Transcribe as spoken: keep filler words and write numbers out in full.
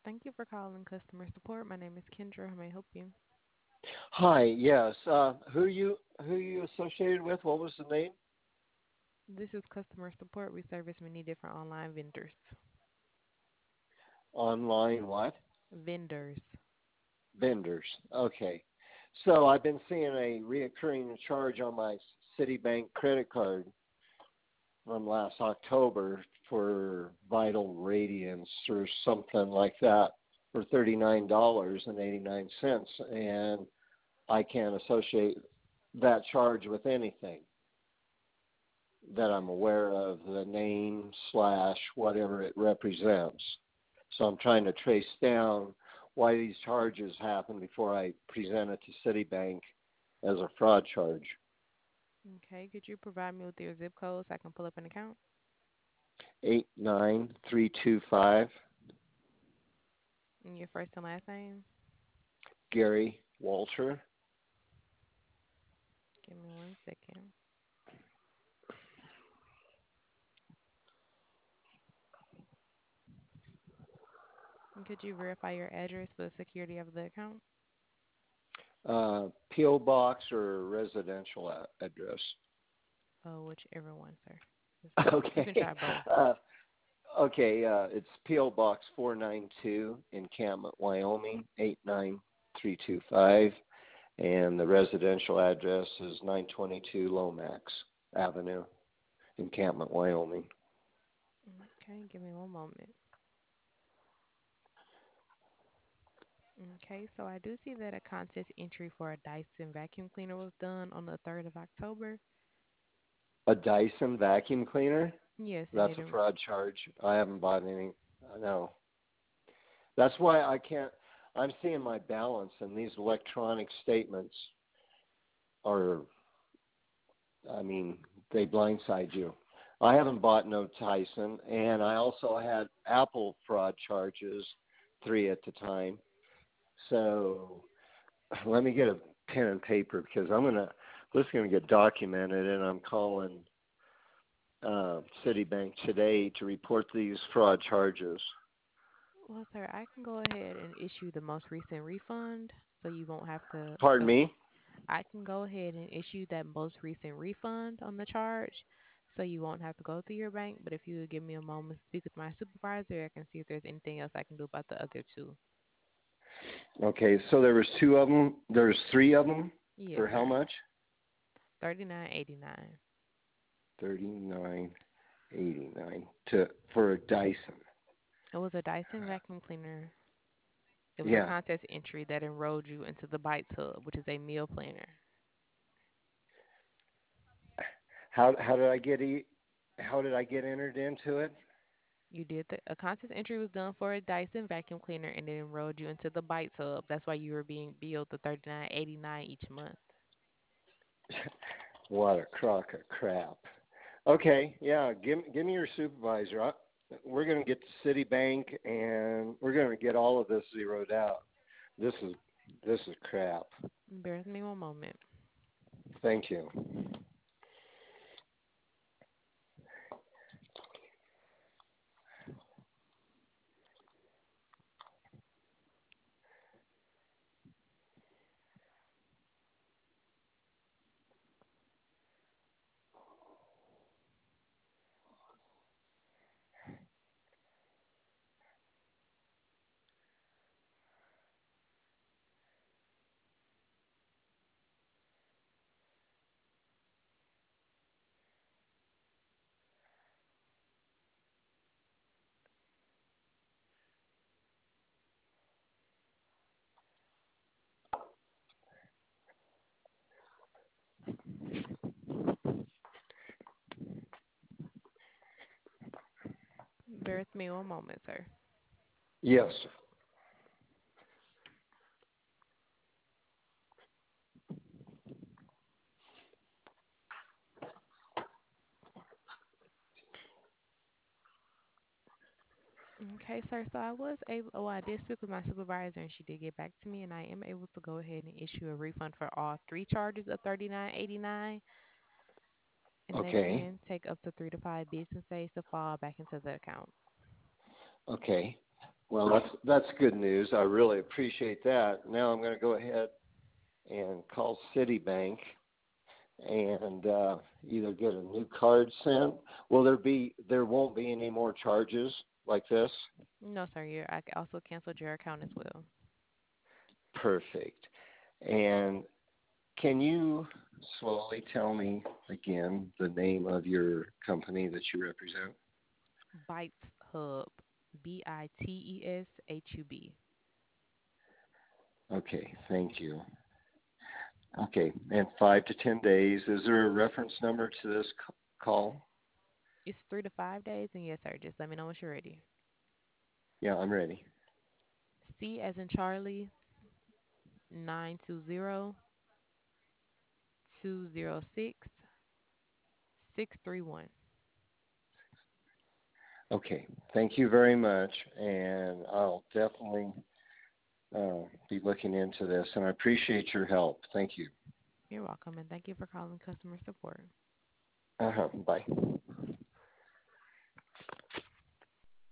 Thank you for calling customer support. My name is Kendra. How may I help you? Hi, yes. Uh, who you who you associated with? What was the name? This is customer support. We service many different online vendors. Online what? Vendors. Vendors. Okay. So I've been seeing a reoccurring charge on my Citibank credit card from last October for Vital Radiance or something like that for thirty-nine dollars and eighty-nine cents, and I can't associate that charge with anything that I'm aware of, the name slash whatever it represents. So I'm trying to trace down why these charges happen before I present it to Citibank as a fraud charge. Okay, could you provide me with your zip code so I can pull up an account? eight nine three two five, And your first and last name? Gary Walter. Give me one second. And could you verify your address for the security of the account? Uh, P O box or residential a- address. Oh, whichever one, sir. It's- You can Okay. try both. Uh, okay, uh, it's P O box four nine two, Encampment, Wyoming, eight nine three two five. And the residential address is nine twenty-two Lomax Avenue, Encampment, Wyoming. Okay, give me one moment. Okay, so I do see that a contest entry for a Dyson vacuum cleaner was done on the third of October. A Dyson vacuum cleaner? Yes, and That's it a en- fraud charge. I haven't bought any. uh, No. That's why I can't. I'm seeing my balance, and these electronic statements are, I mean, they blindside you. I haven't bought no Tyson, and I also had Apple fraud charges, three at the time. So let me get a pen and paper because I'm gonna this is gonna get documented, and I'm calling uh, Citibank today to report these fraud charges. Well, sir, I can go ahead and issue the most recent refund so you won't have to Pardon go. me. I can go ahead and issue that most recent refund on the charge so you won't have to go through your bank. But if you would give me a moment to speak with my supervisor, I can see if there's anything else I can do about the other two. Okay, so there was two of them. There's three of them Yes, for how sir. much? thirty-nine eighty-nine. Thirty-nine eighty-nine to for a Dyson. It was a Dyson vacuum cleaner. It was a Yeah. contest entry that enrolled you into the Bites Hub, which is a meal planner. How how did I get e- how did I get entered into it? You did the a contest entry was done for a Dyson vacuum cleaner and it enrolled you into the Bites Hub. That's why you were being billed the thirty-nine eighty-nine each month. What a crock of crap. Okay, yeah, give give me your supervisor. I, we're going to get to Citibank and we're going to get all of this zeroed out. This is this is crap. Bear with me one moment. Thank you. Bear with me one moment, sir. Yes. Okay, sir. So I was able, well, I did speak with my supervisor and she did get back to me, and I am able to go ahead and issue a refund for all three charges of thirty-nine eighty-nine, and they Okay. can take up to three to five business days to fall back into the account. Okay. Well, that's that's good news. I really appreciate that. Now I'm going to go ahead and call Citibank and uh, either get a new card sent. Will there be? There won't be any more charges like this. No, sir. You I also canceled your account as well. Perfect. And can you slowly tell me again the name of your company that you represent? Bites Hub. B I T E S H U B. Okay, thank you. Okay, and five to ten days. Is there a reference number to this c- call? It's three to five days, and yes, sir. Just let me know when you're ready. Yeah, I'm ready. C as in Charlie, nine two zero two zero six six three one. Okay, thank you very much, and I'll definitely uh, be looking into this, and I appreciate your help. Thank you. You're welcome, and thank you for calling customer support. Uh-huh. Bye.